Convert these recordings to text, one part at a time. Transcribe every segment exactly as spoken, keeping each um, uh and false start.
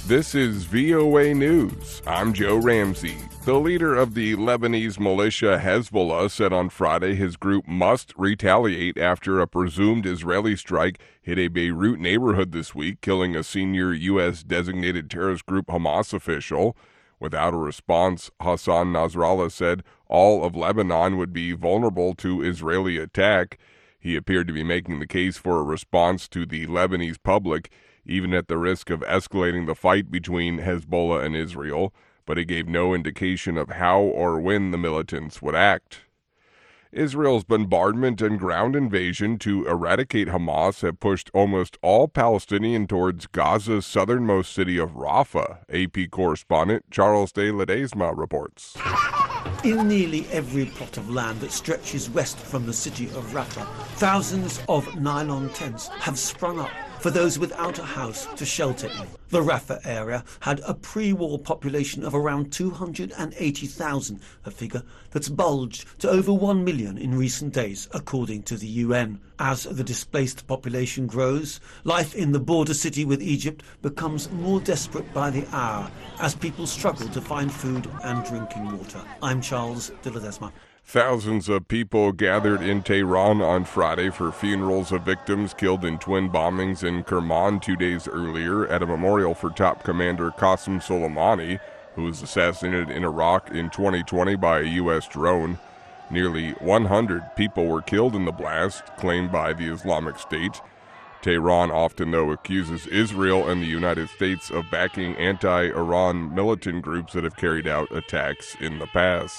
This is V O A News. I'm Joe Ramsey. The leader of the Lebanese militia Hezbollah said on Friday his group must retaliate after a presumed Israeli strike hit a Beirut neighborhood this week, killing a senior U S designated terrorist group Hamas official. Without a response, Hassan Nasrallah said all of Lebanon would be vulnerable to Israeli attack. He appeared to be making the case for a response to the Lebanese public, even at the risk of escalating the fight between Hezbollah and Israel, but he gave no indication of how or when the militants would act. Israel's bombardment and ground invasion to eradicate Hamas have pushed almost all Palestinians towards Gaza's southernmost city of Rafah, A P correspondent Charles de Ledesma reports. In nearly every plot of land that stretches west from the city of Rafah, thousands of nylon tents have sprung up for those without a house to shelter in. The Rafah area had a pre-war population of around two hundred eighty thousand, a figure that's bulged to over one million in recent days, according to the U N. As the displaced population grows, life in the border city with Egypt becomes more desperate by the hour as people struggle to find food and drinking water. I'm Charles de Ledesma. Thousands of people gathered in Tehran on Friday for funerals of victims killed in twin bombings in Kerman two days earlier at a memorial for top commander Qasem Soleimani, who was assassinated in Iraq in twenty twenty by a U S drone. Nearly one hundred people were killed in the blast, claimed by the Islamic State. Tehran often, though, accuses Israel and the United States of backing anti-Iran militant groups that have carried out attacks in the past.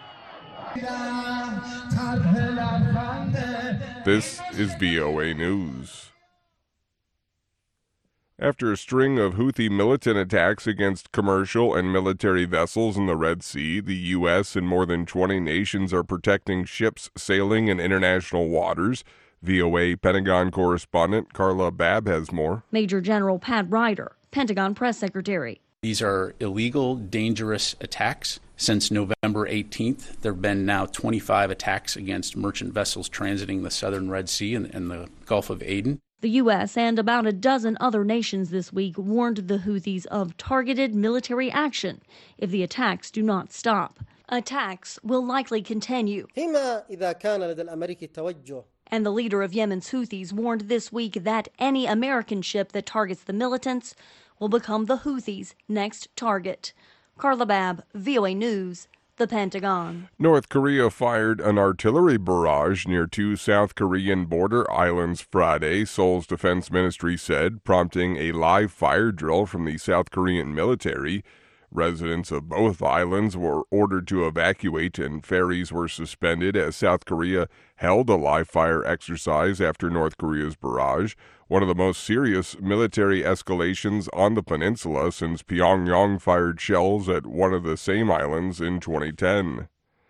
This is V O A News. After a string of Houthi militant attacks against commercial and military vessels in the Red Sea, the U S and more than twenty nations are protecting ships sailing in international waters. V O A Pentagon correspondent Carla Babb has more. Major General Pat Ryder, Pentagon press secretary. These are illegal, dangerous attacks. Since November eighteenth, there have been now twenty-five attacks against merchant vessels transiting the southern Red Sea and, and the Gulf of Aden. The U S and about a dozen other nations this week warned the Houthis of targeted military action if the attacks do not stop. Attacks will likely continue. And the leader of Yemen's Houthis warned this week that any American ship that targets the militants will become the Houthis' next target. Carla Babb, V O A News, the Pentagon. North Korea fired an artillery barrage near two South Korean border islands Friday, Seoul's defense ministry said, prompting a live fire drill from the South Korean military. Residents of both islands were ordered to evacuate and ferries were suspended as South Korea held a live fire exercise after North Korea's barrage, one of the most serious military escalations on the peninsula since Pyongyang fired shells at one of the same islands in twenty ten.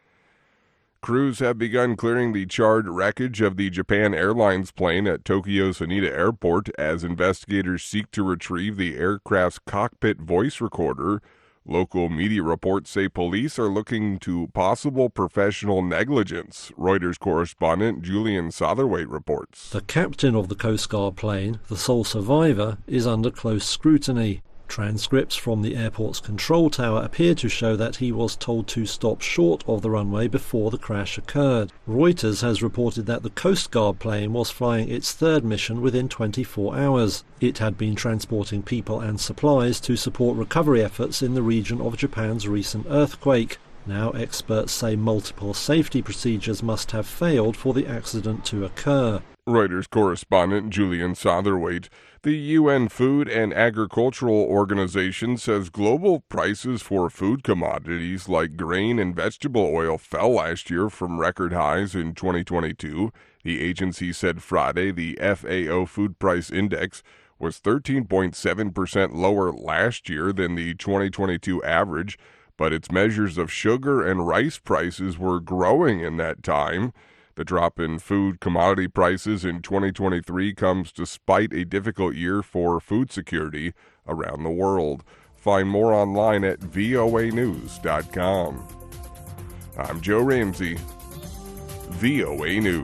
Crews have begun clearing the charred wreckage of the Japan Airlines plane at Tokyo's Haneda Airport as investigators seek to retrieve the aircraft's cockpit voice recorder. Local media reports say police are looking to possible professional negligence. Reuters correspondent Julian Satherwaite reports. The captain of the Coast Guard plane, the sole survivor, is under close scrutiny. Transcripts from the airport's control tower appear to show that he was told to stop short of the runway before the crash occurred. Reuters has reported that the Coast Guard plane was flying its third mission within twenty-four hours. It had been transporting people and supplies to support recovery efforts in the region of Japan's recent earthquake. Now experts say multiple safety procedures must have failed for the accident to occur. Reuters correspondent Julian Satherwaite. The U N Food and Agricultural Organization says global prices for food commodities like grain and vegetable oil fell last year from record highs in twenty twenty-two. The agency said Friday the F A O Food Price Index was thirteen point seven percent lower last year than the twenty twenty-two average, but its measures of sugar and rice prices were growing in that time. The drop in food commodity prices in twenty twenty-three comes despite a difficult year for food security around the world. Find more online at V O A news dot com. I'm Joe Ramsey, V O A News.